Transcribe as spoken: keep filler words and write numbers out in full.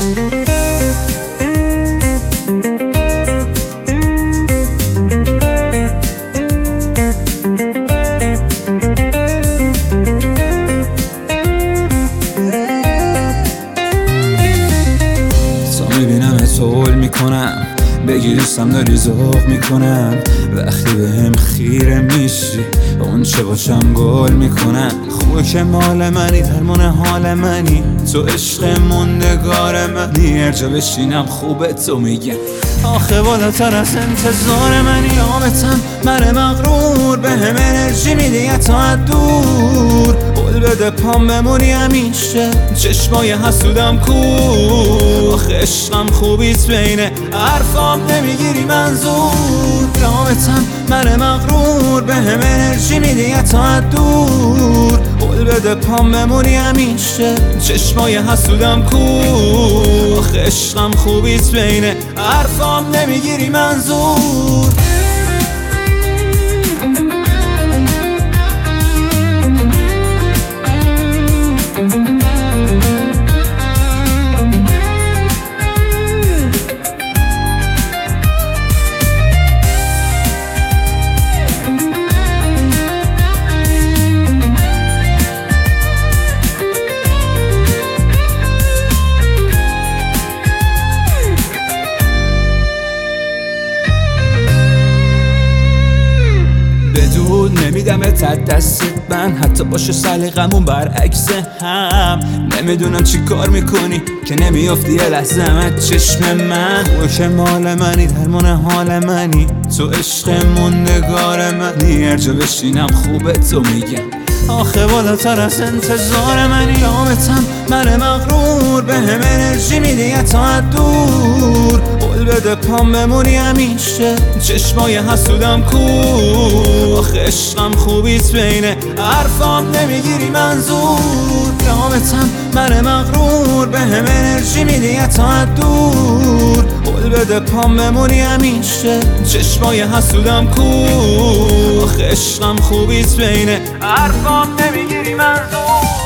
میبینم اتول میکنم بگی دوستم داری ذوق میکنم وقتی به هم خیره میشی اون چه باشم گل میکنم خوبه که مال منی درمون حال منی تو عشق موندگار منی هر جا بشینم خوبه تو میگم آخه بالاتر از انتظار منی آمتم من مغرور به هم انرژی میدی تا دور قول بده پام بمونی همیشه چشمای حسودم کور آخه عشقم خوبیت بینه حرفام نمیگیری منظور آمتم من مغرور به هم انرژی میدی تا دور قول بده پام بمونی همیشه چشمای حسودم کور آخه عشقم خوبیت بینه حرفام نمیگیری منظور نمیدم ات دستت من حتی باشه سلیقمون برعکس هم نمیدونم چی کار میکنی که نمیافتی یه لحظه من چشم من خوبه که مال منی درمون حال منی تو عشق موندگار منی هر جا بشینم خوبه تو میگم آخه بالاتر از انتظار منی آمتم من مغرور به هم انرژی میدی تا دور قول بده پام بمونی همیشه چشمای حسودم کور آخه عشقم خوبیت بینه حرفام نمیگیری منظور آمتم من مغرور به هم انرژی میدی تا دور قول بده پام بمونی همیشه چشمای حسودم کور آخه عشقم خوبیت بینه حرفام نمیگیری منظور